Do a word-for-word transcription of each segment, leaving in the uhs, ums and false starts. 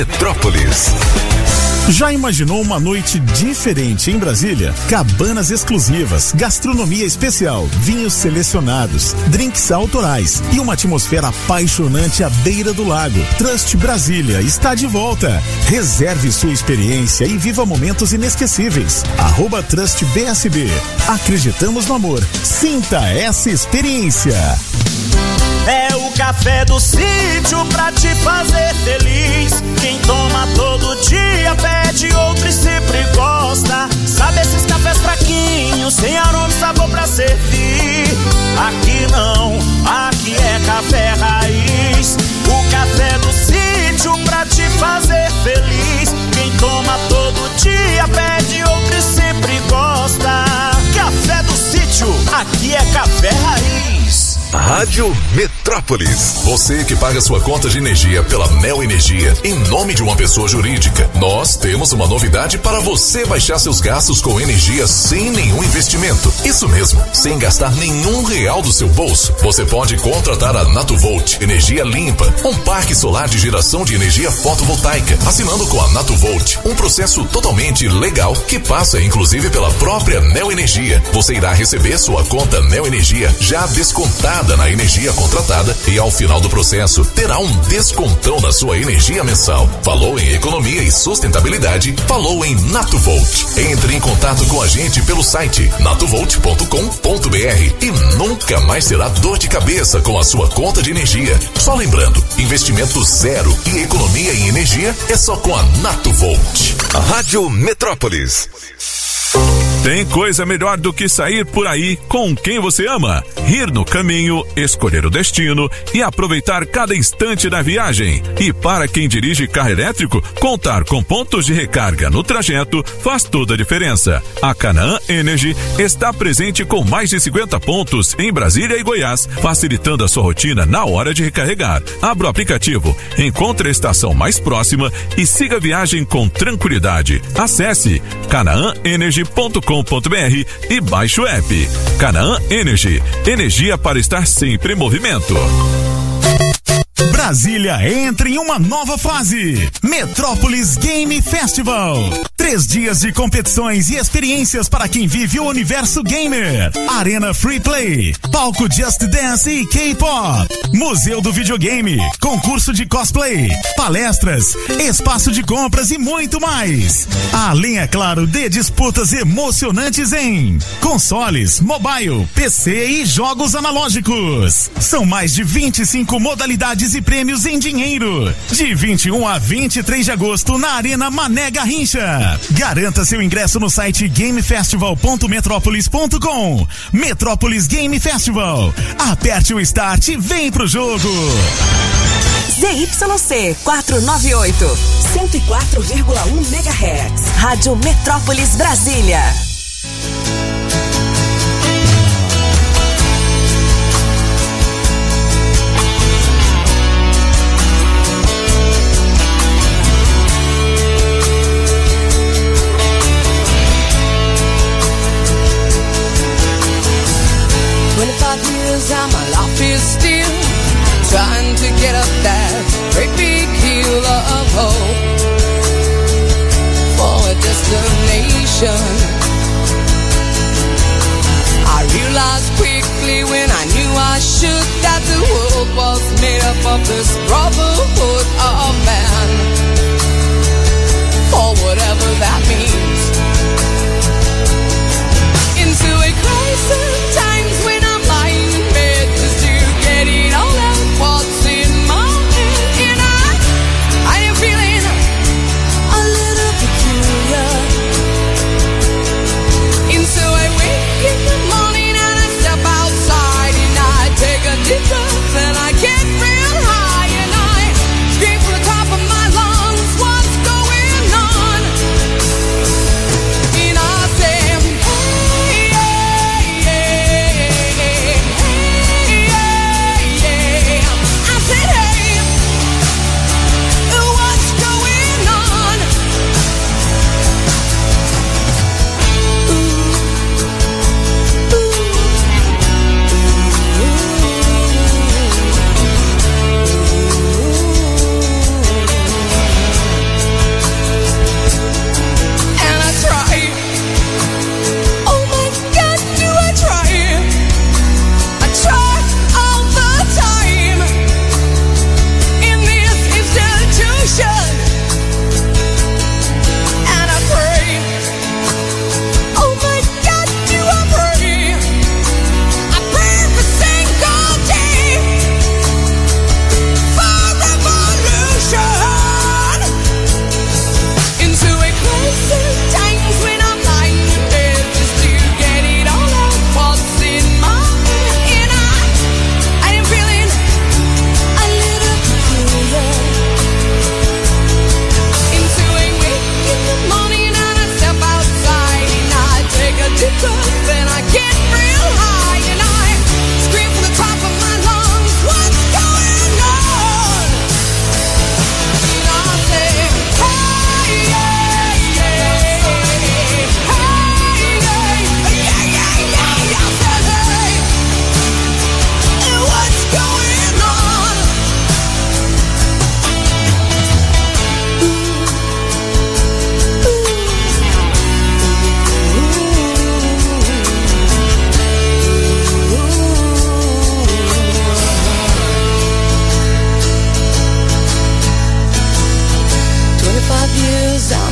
Metrópolis. Já imaginou uma noite diferente em Brasília? Cabanas exclusivas, gastronomia especial, vinhos selecionados, drinks autorais e uma atmosfera apaixonante à beira do lago. Trust Brasília está de volta. Reserve sua experiência e viva momentos inesquecíveis. Arroba Trust B S B. Acreditamos no amor. Sinta essa experiência. É o café do sítio pra te fazer feliz. Quem toma todo dia pede outro e sempre gosta. Sabe esses cafés fraquinhos, sem aroma e sabor pra servir? Aqui não, aqui é café raiz. O café do sítio pra te fazer feliz. Quem toma todo dia pede outro e sempre gosta. Café do sítio, aqui é café raiz. Rádio Metrópolis. Você que paga sua conta de energia pela Neo Energia em nome de uma pessoa jurídica, nós temos uma novidade para você baixar seus gastos com energia sem nenhum investimento. Isso mesmo, sem gastar nenhum real do seu bolso. Você pode contratar a Natuvolt Energia Limpa, um parque solar de geração de energia fotovoltaica, assinando com a Natuvolt, um processo totalmente legal que passa inclusive pela própria Neo Energia. Você irá receber sua conta Neo Energia já descontada na energia contratada e ao final do processo terá um descontão na sua energia mensal. Falou em economia e sustentabilidade? Falou em Natuvolt. Entre em contato com a gente pelo site natuvolt ponto com ponto b r e nunca mais terá dor de cabeça com a sua conta de energia. Só lembrando, investimento zero e economia em energia é só com a Natuvolt. Rádio Metrópolis. Tem coisa melhor do que sair por aí com quem você ama. Rir no caminho, escolher o destino e aproveitar cada instante da viagem. E para quem dirige carro elétrico, contar com pontos de recarga no trajeto faz toda a diferença. A Canaã Energy está presente com mais de cinquenta pontos em Brasília e Goiás, facilitando a sua rotina na hora de recarregar. Abra o aplicativo, encontre a estação mais próxima e siga a viagem com tranquilidade. Acesse canaã energy ponto com ponto b r e baixe o app. Canaã Energy, energia para estar sempre em movimento. Brasília entra em uma nova fase. Metrópolis Game Festival. Três dias de competições e experiências para quem vive o universo gamer. Arena Free Play, palco Just Dance e K-Pop, Museu do Videogame, concurso de cosplay, palestras, espaço de compras e muito mais. Além, é claro, de disputas emocionantes em consoles, mobile, P C e jogos analógicos. São mais de vinte e cinco modalidades e prêmios em dinheiro. De vinte e um a vinte e três de agosto na Arena Mané Garrincha. Garanta seu ingresso no site game festival ponto metrópolis ponto com. Metrópolis Game Festival. Aperte o start e vem pro jogo. Z Y C quatrocentos e noventa e oito, cento e quatro vírgula um megahertz. Rádio Metrópolis Brasília. twenty-five years and my life is still trying to get up that great big hill of hope for a destination. I realized quickly when I knew I should that the world was made up of this brotherhood of man, for whatever that means. Into a crisis times when I'm lying in bed just to get it all out what's in my head. And I, I am feeling a little peculiar. And so I wake in the morning and I step outside and I take a deep breath and I get real high and I scream for the time.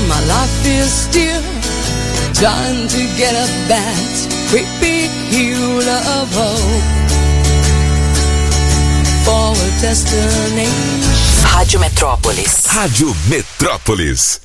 my life is still trying to get up that great big hill of hope for a destination. Rádio Metrópolis. Rádio Metrópolis.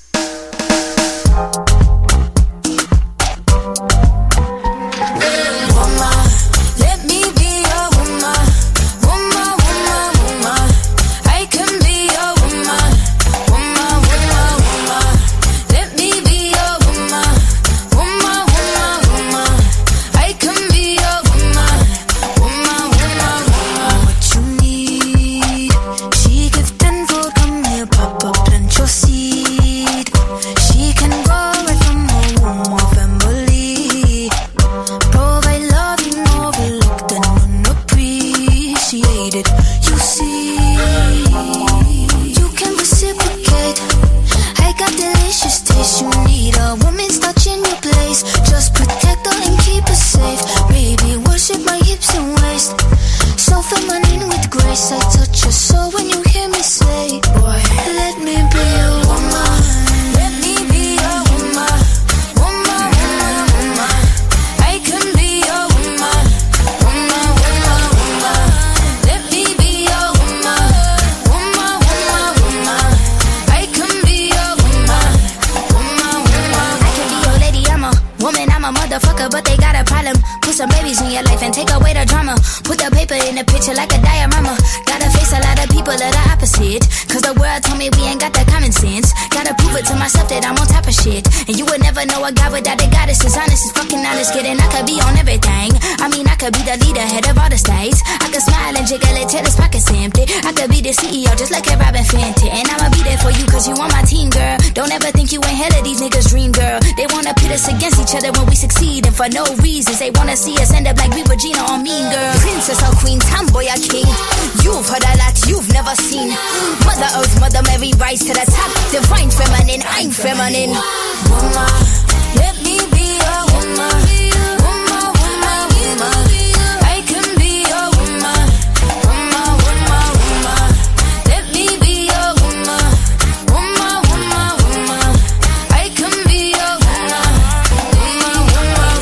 For no reasons, they wanna see us end up like we Regina or Mean Girl. Princess or queen, tomboy or king. You've heard a lot you've never seen. Mother Earth, Mother Mary, rise to the top. Divine feminine, I'm feminine. Woman, let me be a woman. Woman, woman, woman. I can be a woman. Woman, woman, woman. Let me be a woman. Woman, woman, woman. I can be a woman. Woman, woman,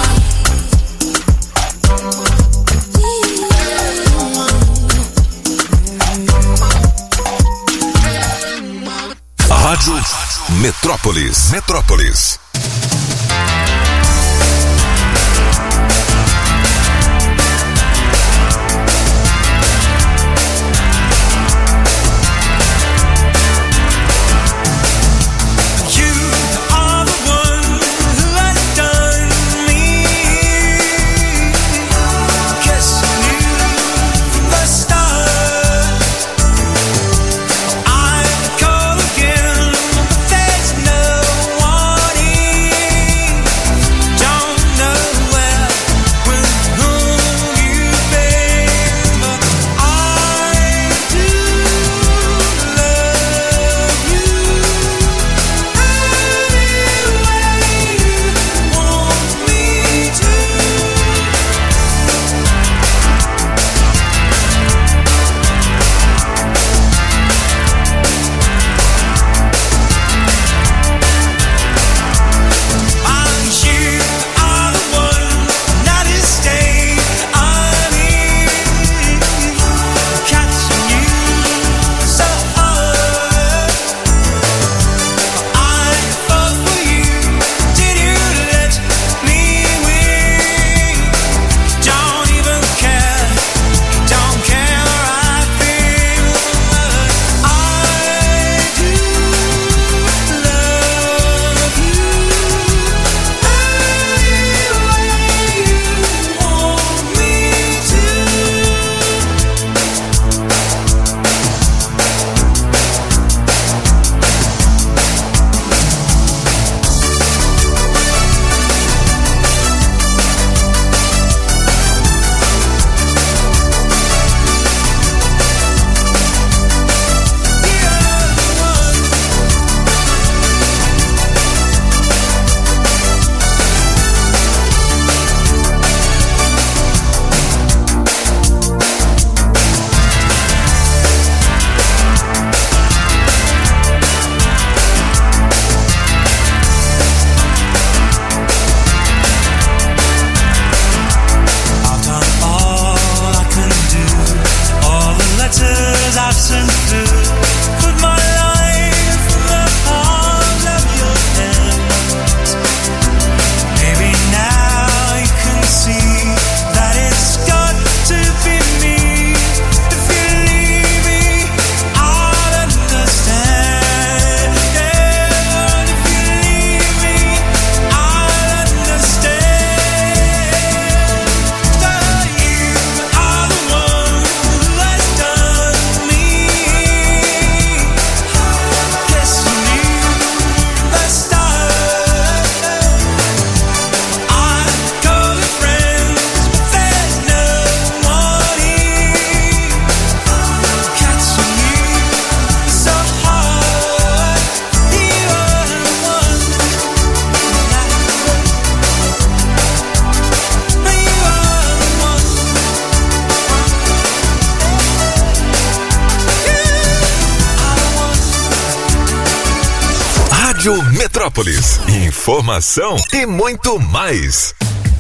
Rádio Metrópolis. Metrópolis. I'd call again, but there's no one here. Rádio Metrópolis. Informação e muito mais.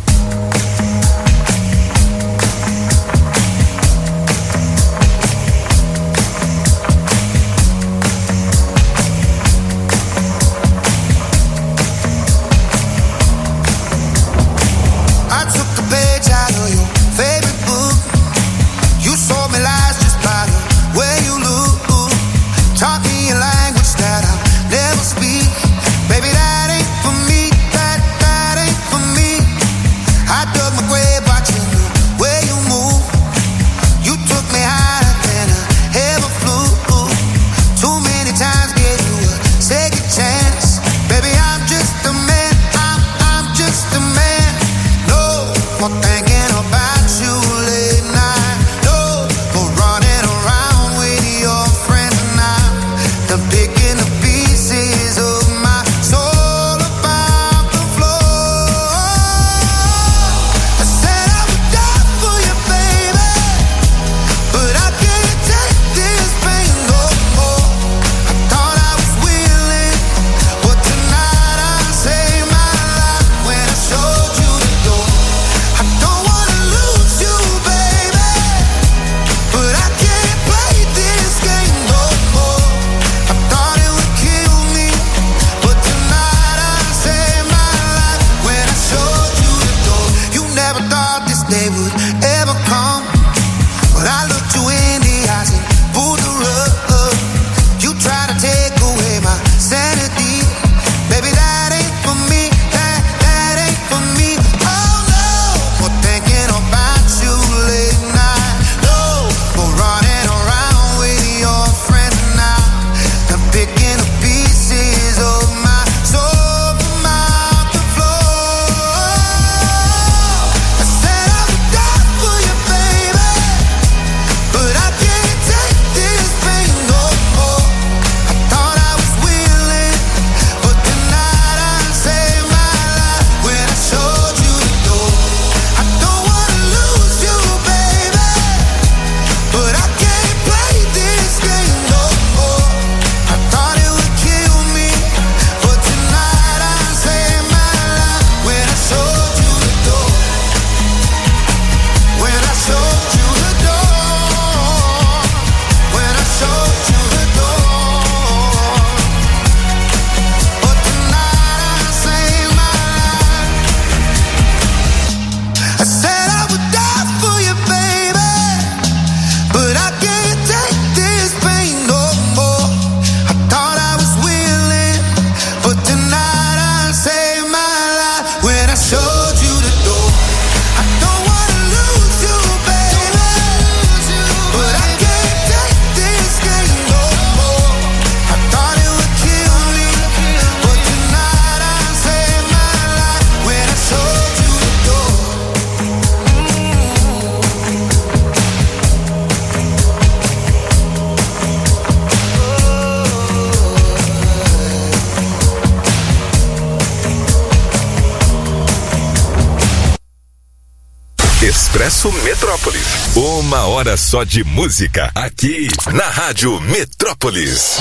Expresso Metrópolis. Uma hora só de música aqui na Rádio Metrópolis.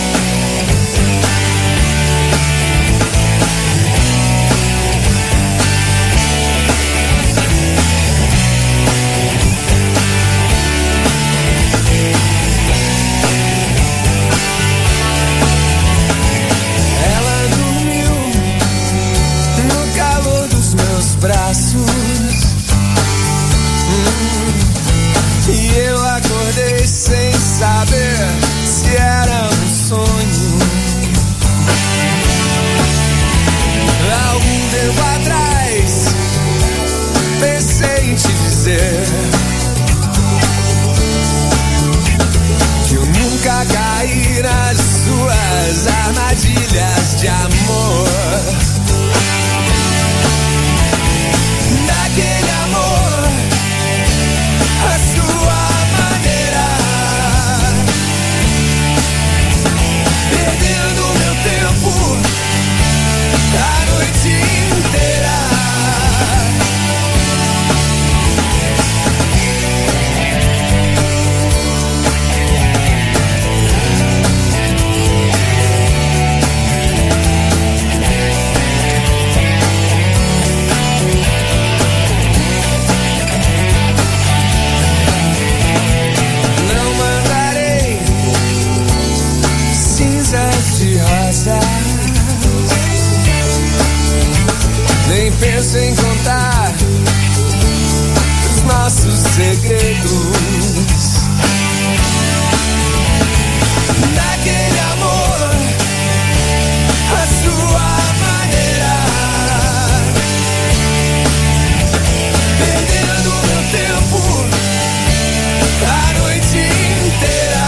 Ela dormiu no calor dos meus braços. E eu acordei sem saber se era um sonho. Algum tempo atrás pensei em te dizer que eu nunca caí nas suas armadilhas de amor. Daquele amor a sua maneira, perdendo meu tempo a noite inteira. Nem penso em contar os nossos segredos. Daquele amor, a sua maneira, perdendo meu tempo a noite inteira.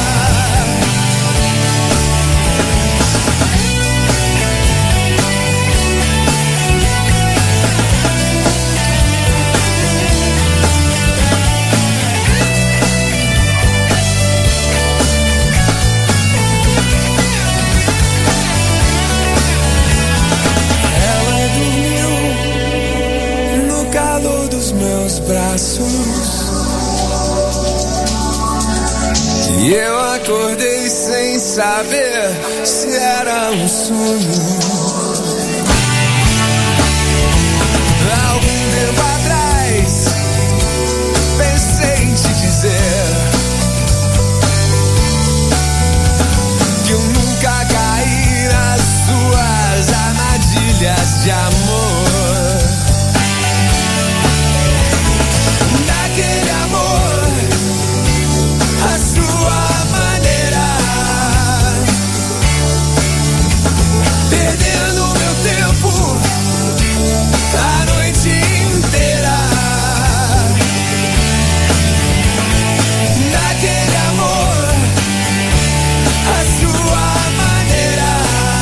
Braços, e eu acordei sem saber se era um sonho. Algum tempo atrás pensei em te dizer que eu nunca caí nas suas armadilhas de amor. Aquele amor, a sua maneira, perdendo meu tempo a noite inteira. Naquele amor, a sua maneira,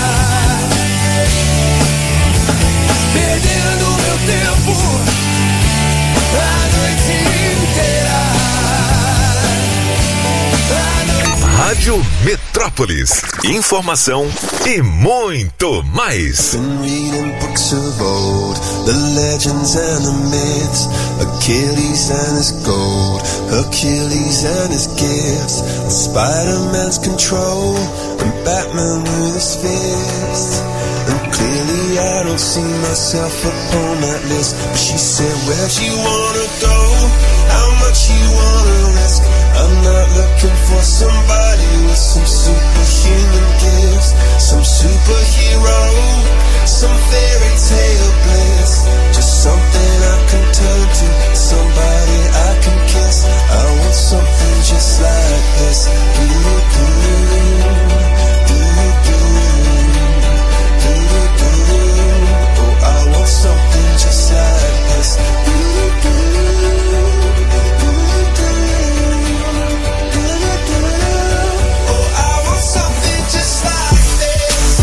perdendo meu tempo a noite inteira. Rádio Metrópolis. Informação e muito mais. Been reading books of old, the legends and the myths, Achilles and his gold, Hercules and his gifts, and Spider-Man's control, and Batman with his fists. And clearly I don't see myself upon that list. But she said, where'd you wanna go? How much you wanna risk? I'm not looking for somebody with some superhuman gifts, some superhero, some fairy tale bliss. Just something I can turn to, somebody I can kiss. I want something just like this. Doo-doo-doo, doo-doo-doo. Oh, I want something just like this. Oh, I want something just like this.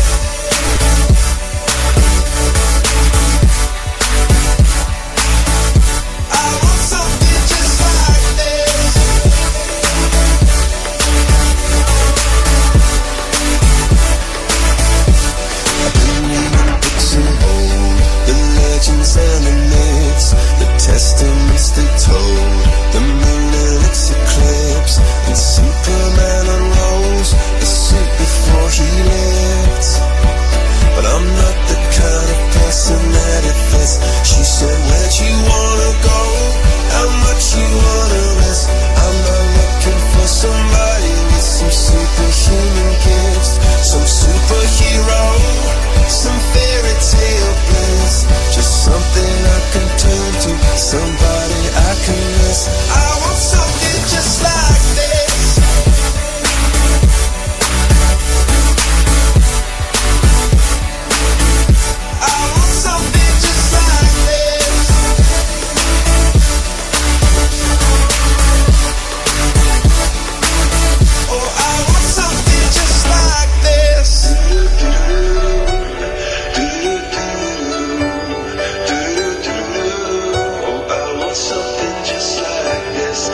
I want something just like this. I've been reading books of old, the legends and the myths, the testaments they told, the moon and its eclipse, and Superman unrolls the suit before he lived. But I'm not the kind of person that it fits. She said, where'd you wanna go? How much you wanna risk? I'm not looking for somebody with some superhuman gifts, some superhero, some fairy tale bliss. Just something I can turn to, somebody I can miss. I want something just like this. I want something just like this. Oh, I want something just like this. Oh, I want something just like this.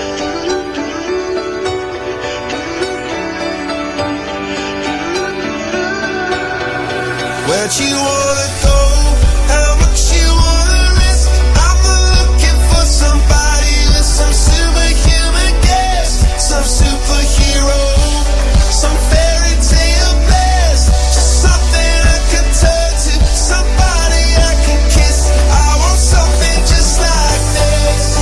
Where'd you wanna go? How much you wanna risk? I'm not looking for somebody with some superhuman gifts, some superhero, some fairy tale bliss. Just something I can turn to, somebody I can kiss. I want something just like this.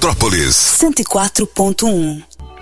Metrópolis cento e quatro ponto um.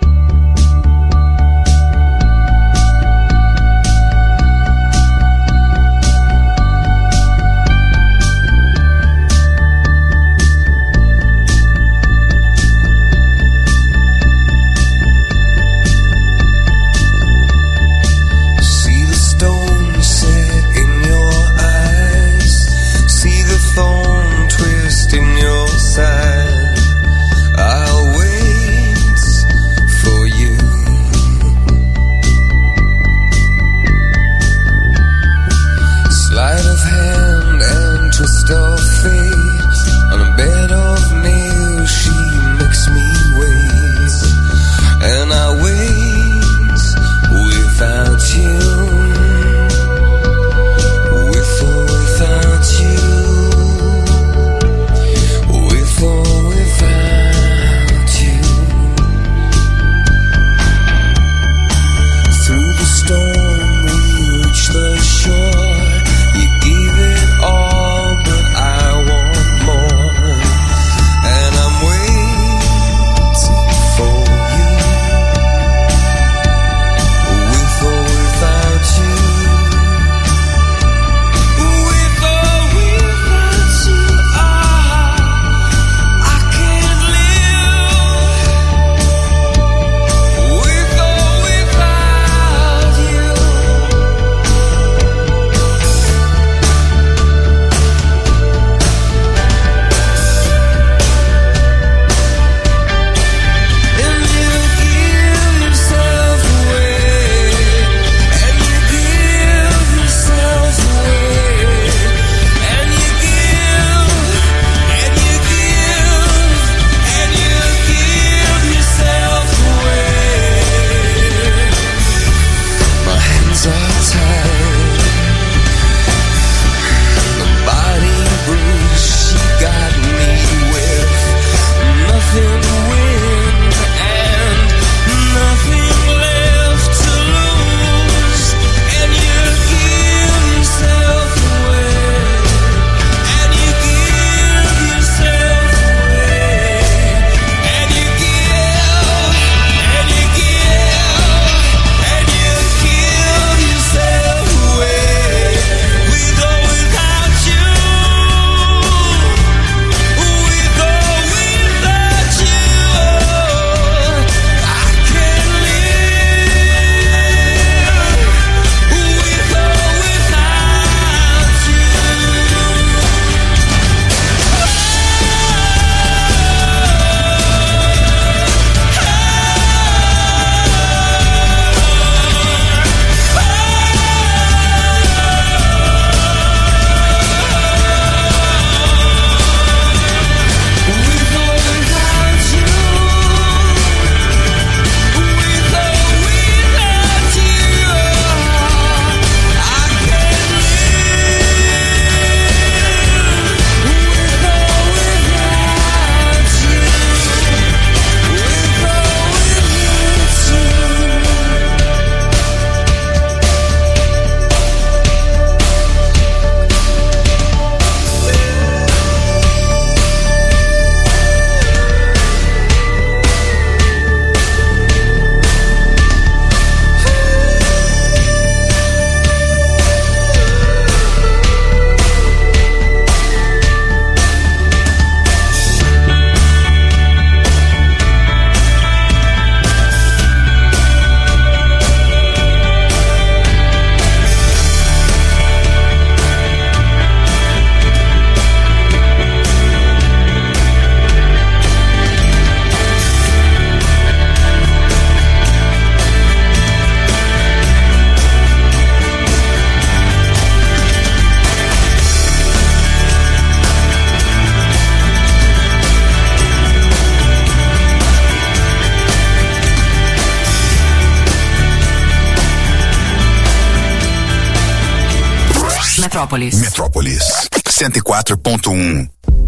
Metrópolis. Metrópolis cento e quatro ponto um.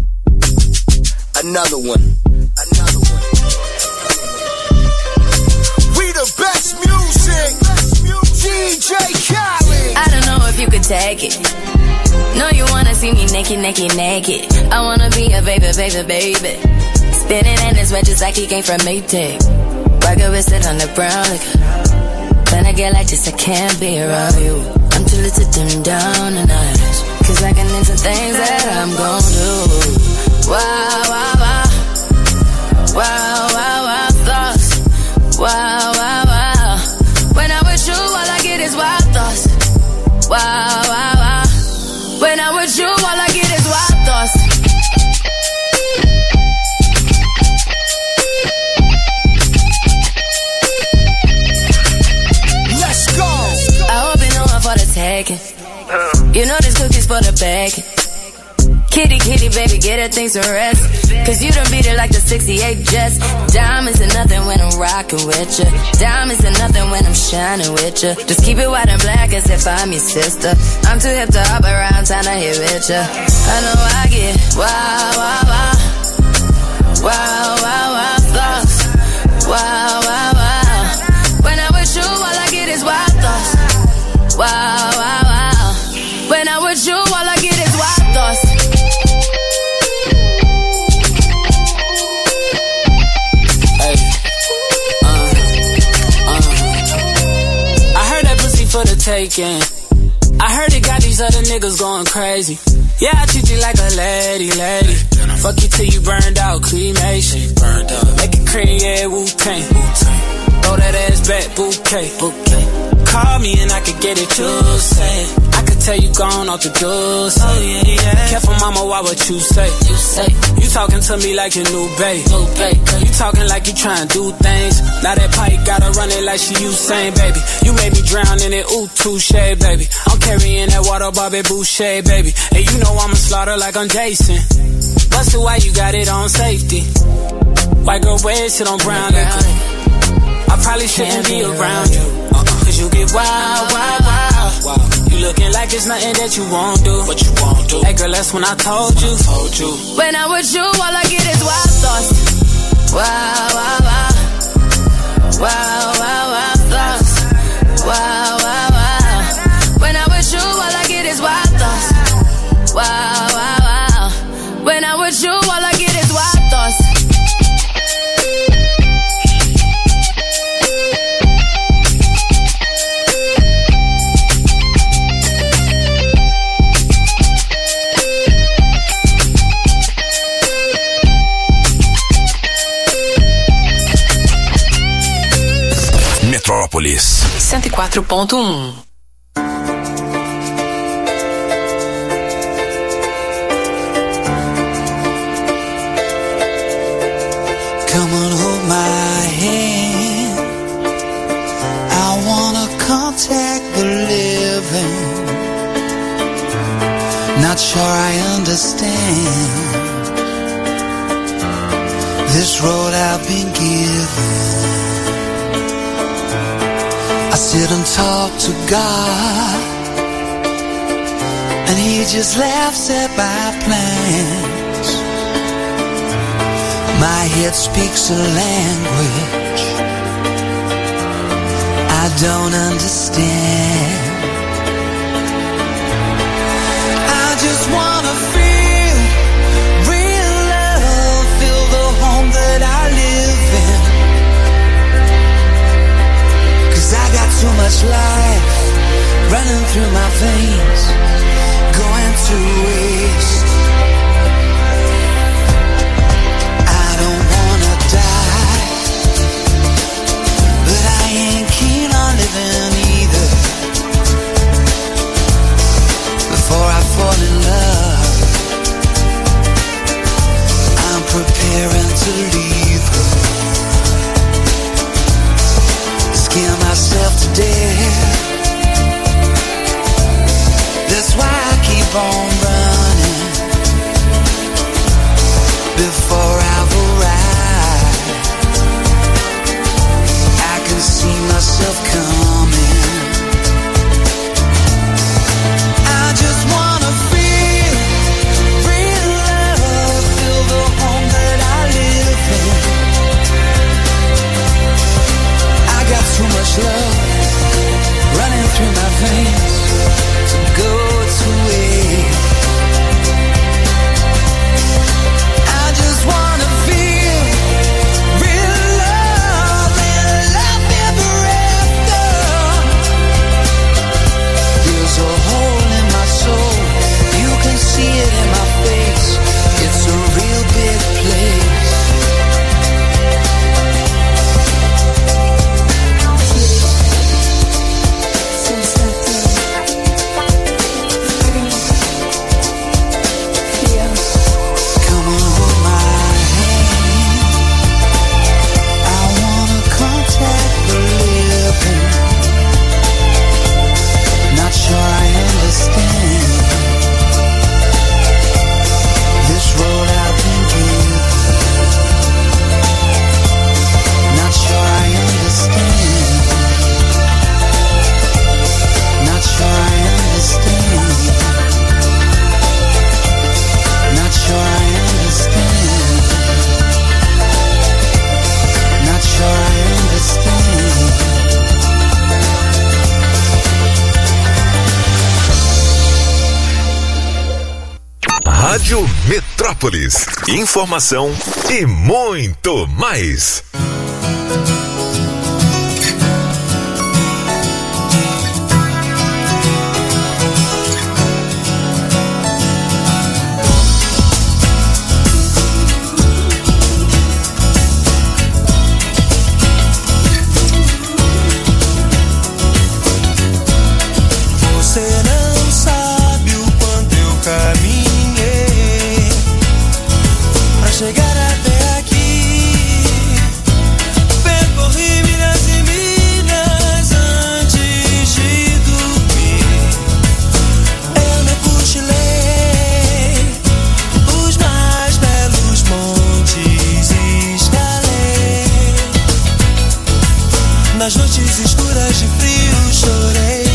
Another one. Another one. We the best music. D J Khaled. I don't know if you could take it. No, you wanna see see me naked, naked, naked. I wanna be a baby, baby, baby. Spinning in his red just like he came from Maytag. Rocket with it on the brown liquor. When I get like this, I can't be around you. I'm too little to dim down the night. Cause I can into things that I'm gon' do. Wow, wow, wow. Wow, wow, wow, thoughts. Wow, wow, wow. When I'm with you, all I get is wild thoughts. Wow, wow, wow. When I'm with you, all I get is wild thoughts. Let's go. I hope you know I'm for the taking. You know this cookie's for the bag. Kitty, kitty, baby, get her things to rest. Cause you done beat it like the sixty-eight Jets. Diamonds are nothing when I'm rockin' with ya. Diamonds are nothing when I'm shining with ya. Just keep it white and black as if I'm your sister. I'm too hip to hop around, time to hit with ya. I know I get wow, wow, wow. Wow, wow, wow, thoughts. Wow, wow, wow. When I'm with you, all I get is wild thoughts. Wow, wow, wow. When I'm with you, all I get is wild thoughts. Hey, uh, uh. I heard that pussy for the taking. I heard it got these other niggas going crazy. Yeah, I treat you like a lady, lady. Fuck you till you burned out, cremation. Burned out. Make it cream, yeah, Wu-Tang. Throw that ass back, bouquet. Bouquet. Call me and I could get it, you say. I could tell you gone off the door, say. Oh, yeah, yeah. Careful, mama, why what you say? You say. You talking to me like your new babe. New babe. You talking like you trying to do things. Now that pipe gotta run it like she Usain, baby. You made me drown in it, ooh, touche, baby. I'm carrying that water, Bobby Boucher, baby. And you know I'ma slaughter like I'm Jason. Busted, why you got it on safety? White girl, wear shit on brown liquor. I probably shouldn't be around you. Cause you get wild, wild, wild. You looking like it's nothing that you won't do. What you won't do. Hey girl, that's when I told you. Told you. When I'm with you, all I get is wild thoughts. Wow, wow, wow. Wow, wow, wow, thoughts. Wow, wow, wow. When I'm with you, all I get is wild thoughts. Wow, wow, wow. When I'm with you, all I get is wild thoughts. Metrópolis cento e quatro ponto um. Come on, hold my hand. I wanna contact the living. Not sure I understand this road I've been given. I sit and talk to God, and He just laughs at my plans. My head speaks a language I don't understand. I just wanna feel real love, feel the home that I live in. Cause I got too much life running through my veins, going to waste. I don't wanna die, but I ain't keen on living either. Before I fall in love, I'm preparing to leave her. Scare myself to death. That's why I keep on running. Rádio Metrópolis. Informação e muito mais. Nas noites escuras de frio chorei.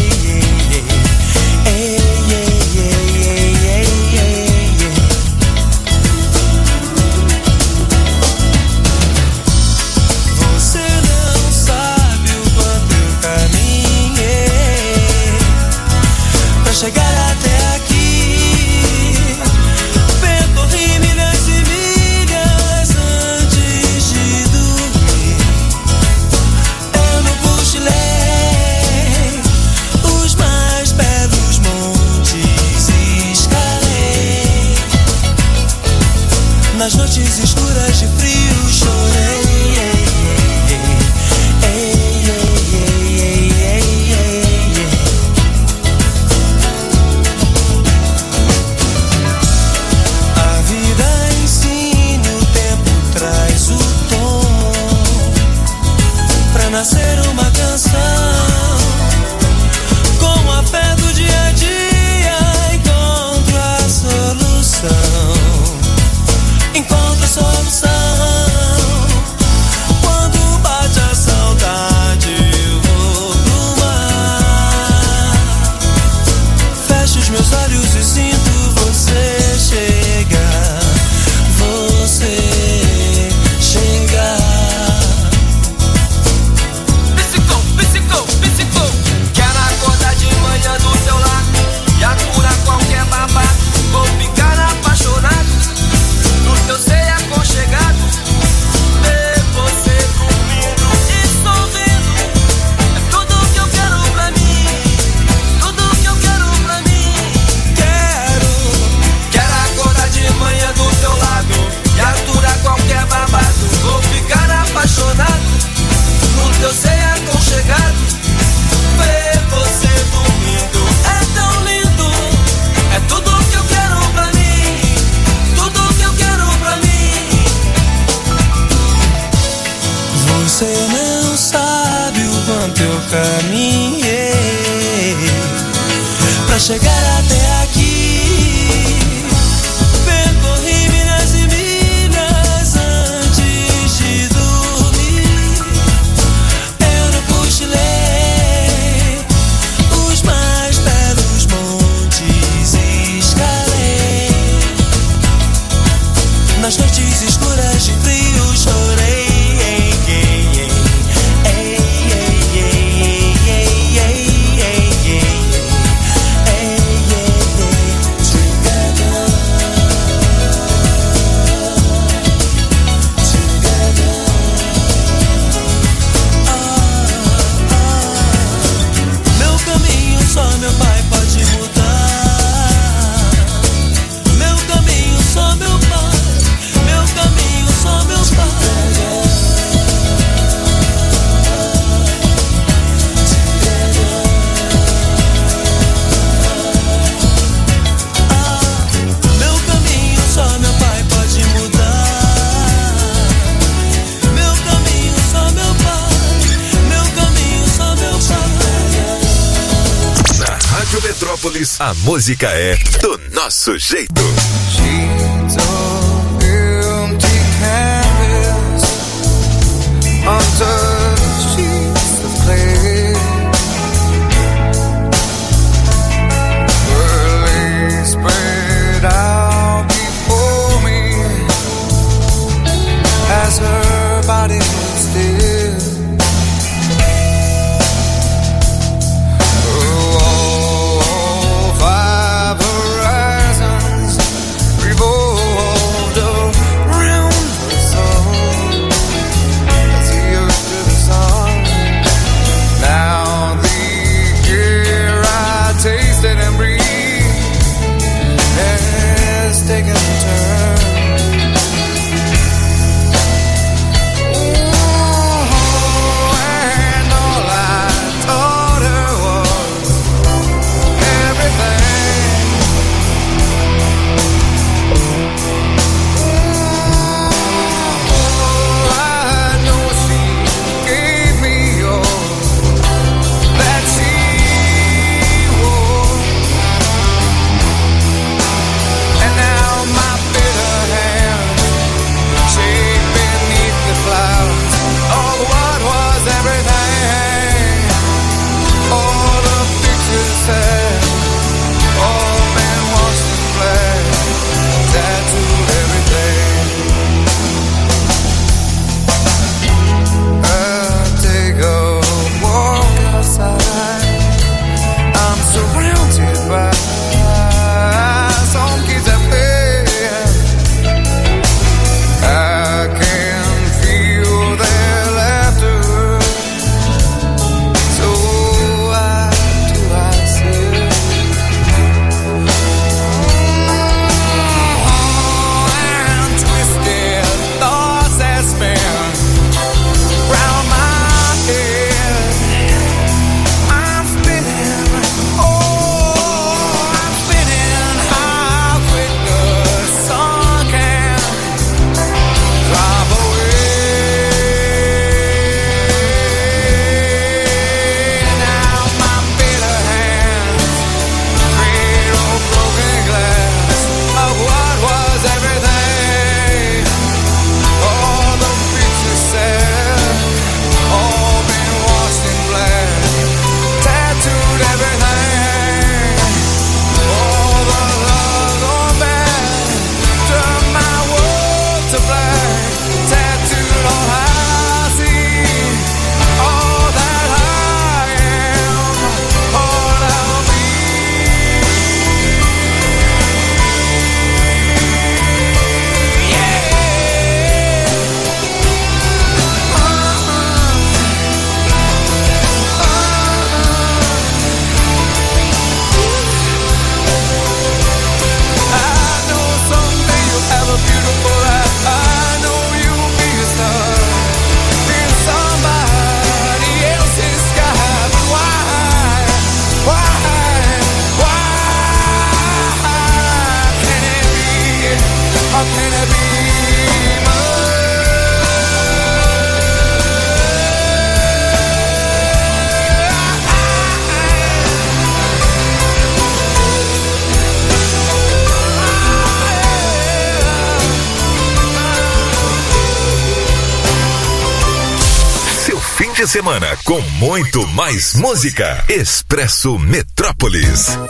Você não sabe o quanto eu caminhei pra chegar até aqui. Percorri milhas e milhas antes de dormir. Os mais belos montes escalei. Nas noites escuras de frio chorei. A vida ensina, o tempo traz o tom pra nascer uma canção. Com a fé do dia a dia encontro a solução. Encontro a solução. Quando bate a saudade eu vou pro mar. Fecho os meus olhos e sinto você chegar. Você chegar. Quero acordar de manhã do seu lado e aturar qualquer babado. Vou ficar apaixonado no teu ser aconchegado. Ver você dormindo e sorrindo é tudo que eu quero pra mim. Tudo que eu quero pra mim. Quero, quero acordar de manhã do teu lado e aturar qualquer babado. Vou ficar apaixonado no teu ser aconchegado. Ver você dormindo é tão lindo. É tudo que eu quero pra mim. Tudo que eu quero pra mim. Você não sabe o quanto eu caminhei pra chegar até aqui. Percorri milhas e milhas antes de dormir. Eu não cochilei. Os mais belos montes escalei. Nas noites escuras de frio chorei. Meu caminho só meu pai pode mudar. Meu caminho só meu pai. Meu caminho só meu pai. Ah, meu caminho só meu pai pode mudar. Meu caminho só meu pai. Meu caminho só meu pai. Na Rádio Metrópolis, a música é do nosso jeito. Sheets of empty canvas under sheets of clay. Her legs spread out before me as her body stood still. Oh, five horizons de semana com muito mais música. Expresso Metrópolis.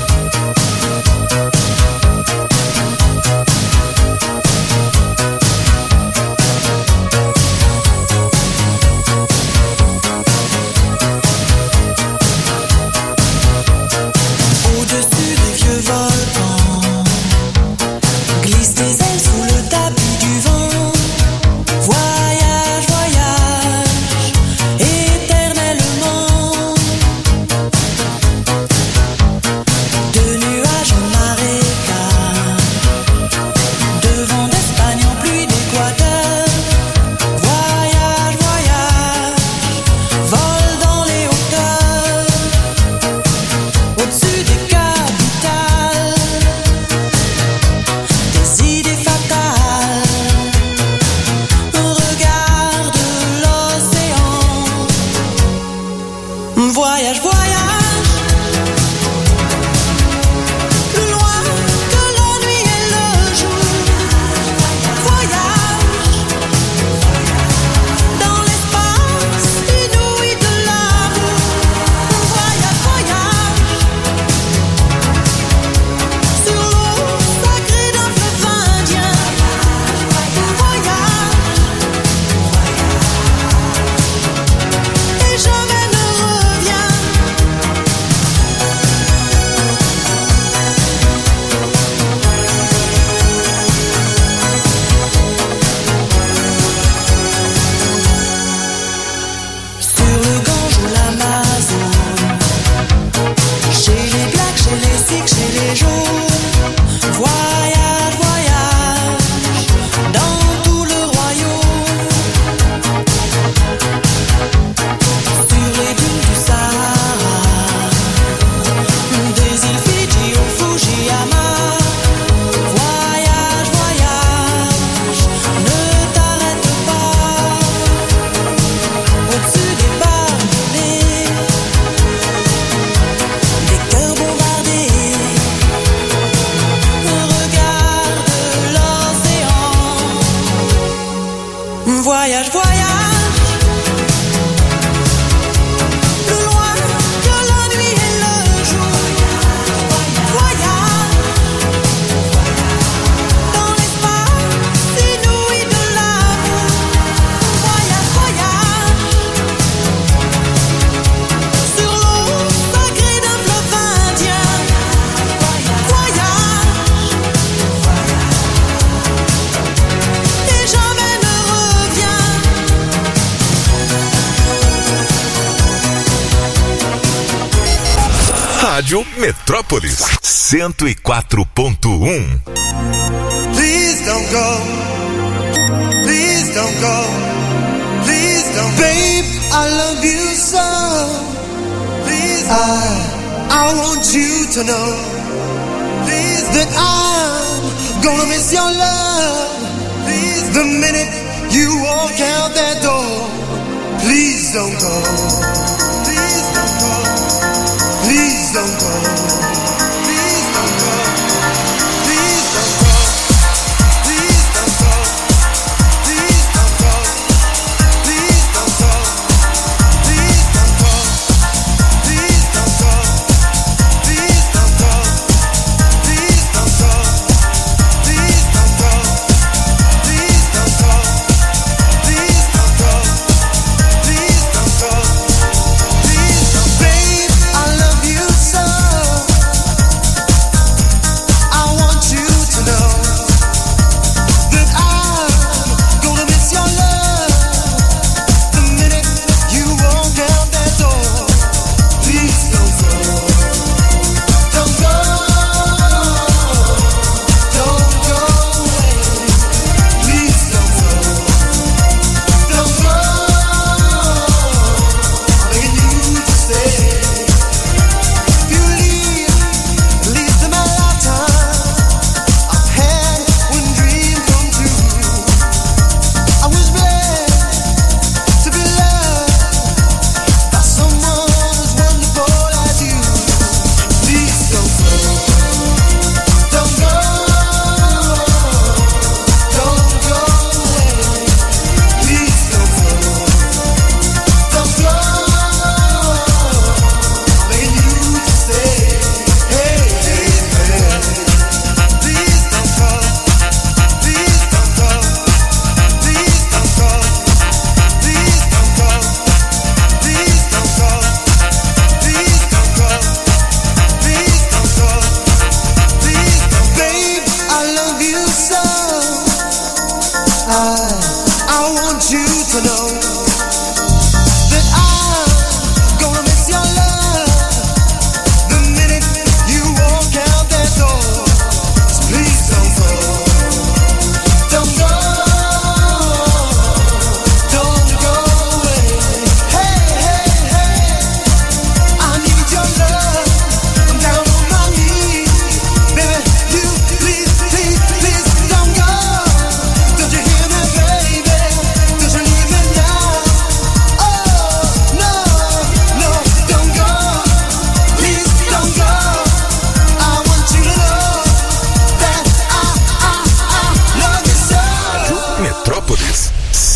Rádio Metrópolis cento e quatro ponto um. Please don't go. Please don't go. Please don't go. Babe, I love you so. Please I, I want you to know. Please that I'm gonna miss your love. Please the minute you walk out that door. Please don't go. Please don't go. Please don't go. Please don't go. Please don't go. Please don't go. Please don't go. Please don't go. Please don't go. Please don't go. Please don't go. Please don't go. Please don't go. Please don't go. Please don't go. Please don't go.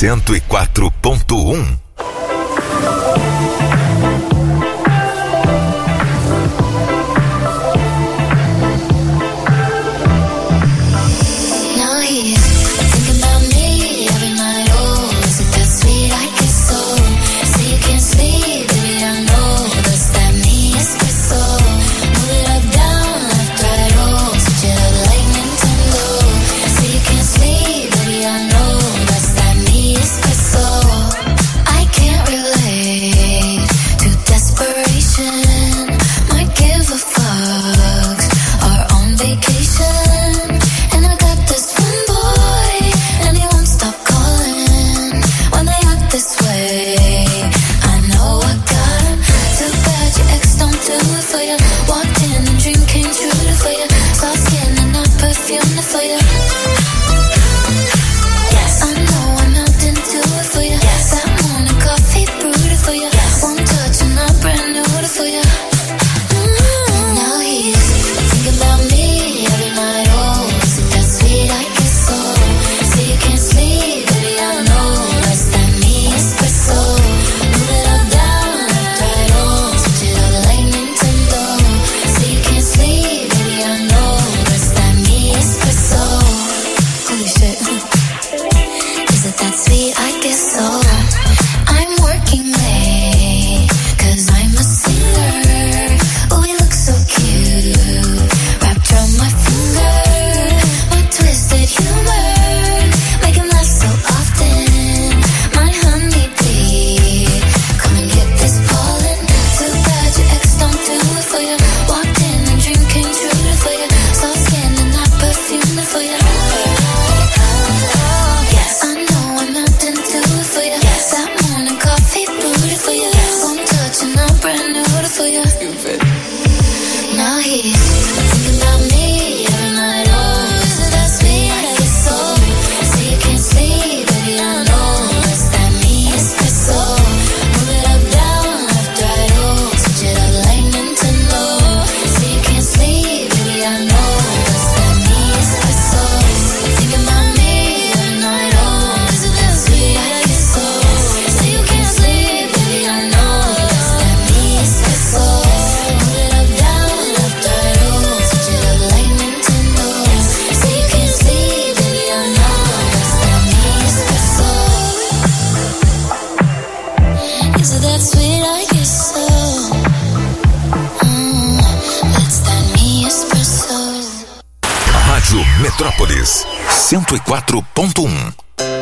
cento e quatro ponto um. Metrópolis cento e quatro ponto um.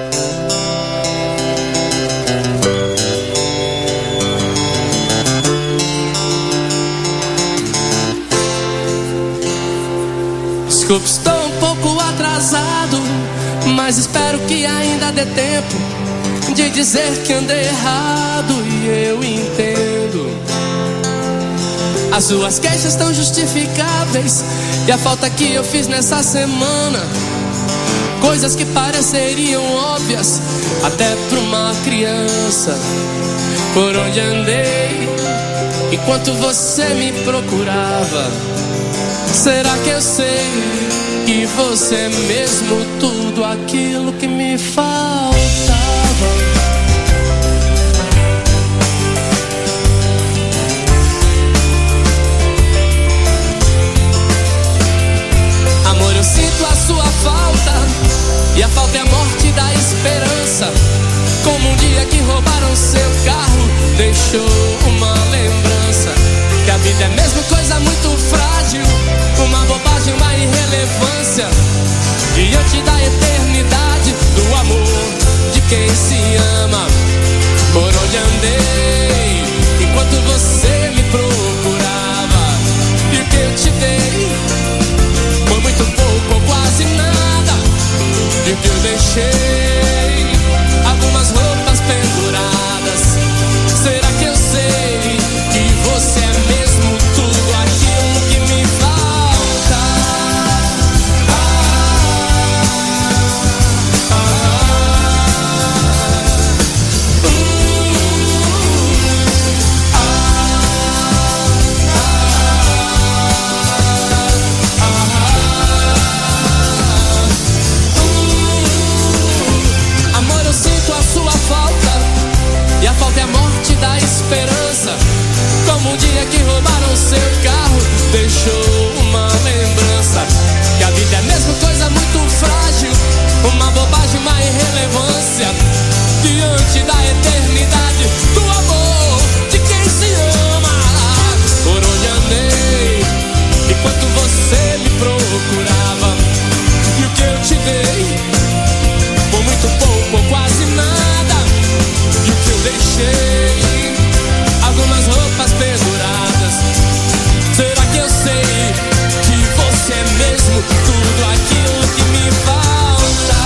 Desculpe, estou um pouco atrasado, mas espero que ainda dê tempo de dizer que andei errado e eu entendo. As suas queixas estão justificáveis e a falta que eu fiz nessa semana, coisas que pareceriam óbvias até pra uma criança. Por onde andei enquanto você me procurava? Será que eu sei que você é mesmo tudo aquilo que me faltava? Amor, eu sinto a sua falta, e a falta é a morte da esperança. Como um dia que roubaram seu carro, deixou uma lembrança. Que a vida é mesmo coisa muito frágil, uma bobagem, uma irrelevância, diante da eternidade do amor de quem se ama. Por onde andei enquanto você me procurava, e o que eu te dei foi muito pouco ou quase nada. E o que eu deixei, algumas roupas penduradas. Será que eu sei Um dia que roubaram seu carro, deixou uma lembrança. Que a vida é mesmo coisa muito frágil, uma bobagem, uma irrelevância diante da eternidade do amor de quem se ama. Por onde andei enquanto você me procurava, e o que eu te dei foi muito pouco ou quase nada. E o que eu deixei, algumas roupas penduradas. Será que eu sei que você é mesmo tudo aquilo que me falta?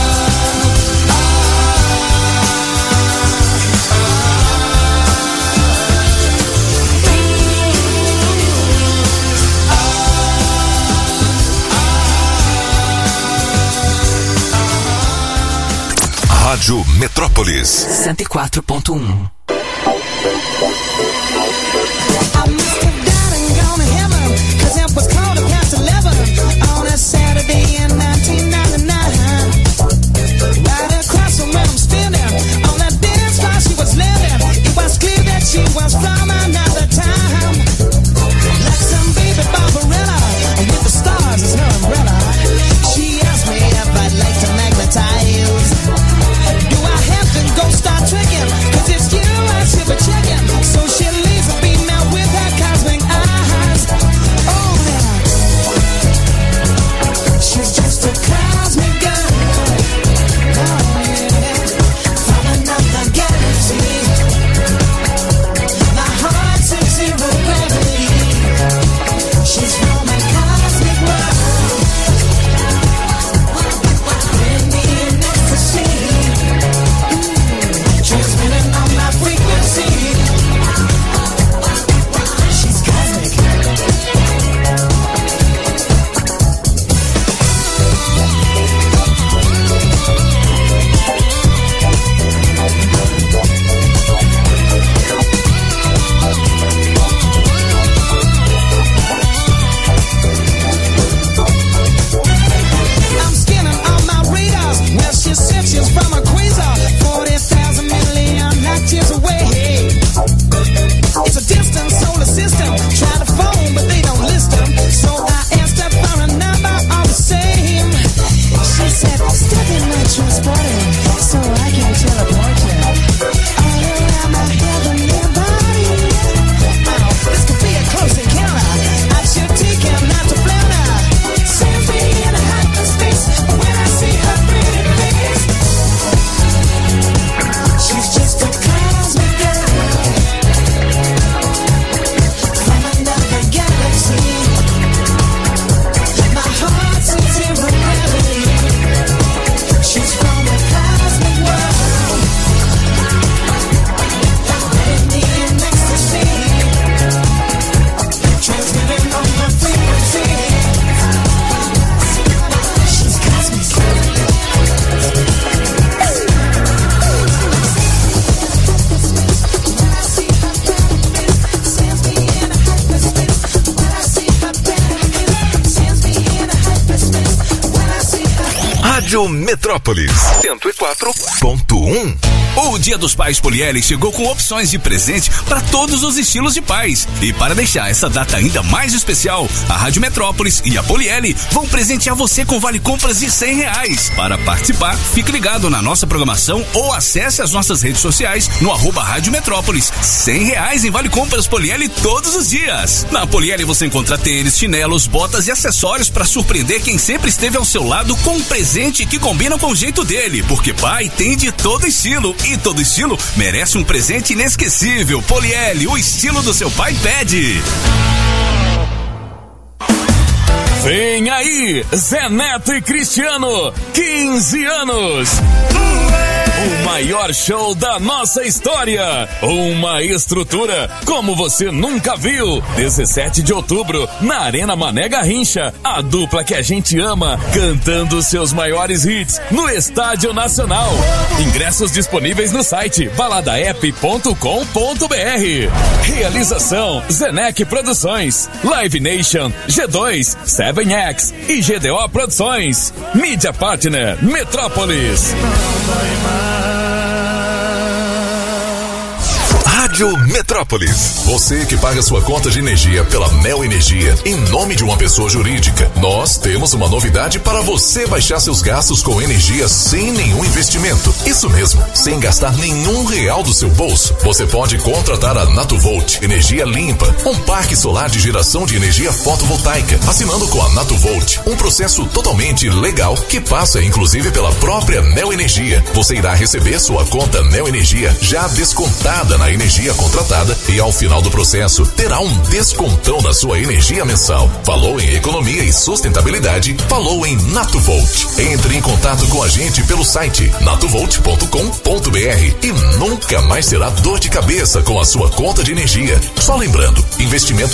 Rádio Metrópolis cento e quatro ponto um. Metrópolis cento e quatro ponto um. O Dia dos Pais Polieli chegou com opções de presente para todos os estilos de pais. E para deixar essa data ainda mais especial, a Rádio Metrópolis e a Polieli vão presentear você com vale compras de cem reais. Para participar, fique ligado na nossa programação ou acesse as nossas redes sociais no arroba Rádio Metrópolis. cem reais em vale compras Polieli todos os dias. Na Polieli você encontra tênis, chinelos, botas e acessórios para surpreender quem sempre esteve ao seu lado com um presente que combina com o jeito dele, porque pai tem de todo estilo e todo estilo merece um presente inesquecível. Polieli, o estilo do seu pai pede. Vem aí, Zé Neto e Cristiano, quinze anos. O maior show da nossa história. Uma estrutura como você nunca viu. dezessete de outubro, na Arena Mané Garrincha. A dupla que a gente ama, cantando seus maiores hits no Estádio Nacional. Ingressos disponíveis no site balada app ponto com ponto br. Realização Zenec Produções, Live Nation, G dois, seven X e G D O Produções. Mídia Partner Metrópolis. Rádio Metrópolis. Você que paga sua conta de energia pela Neo Energia em nome de uma pessoa jurídica. Nós temos uma novidade para você baixar seus gastos com energia sem nenhum investimento. Isso mesmo, sem gastar nenhum real do seu bolso. Você pode contratar a Natuvolt Energia Limpa, um parque solar de geração de energia fotovoltaica, assinando com a Natuvolt, um processo totalmente legal que passa inclusive pela própria Neo Energia. Você irá receber sua conta Neo Energia já descontada na energia contratada e ao final do processo terá um descontão na sua energia mensal. Falou em economia e sustentabilidade? Falou em Natuvolt. Entre em contato com a gente pelo site natuvolt ponto com ponto br e nunca mais terá dor de cabeça com a sua conta de energia. Só lembrando, investimento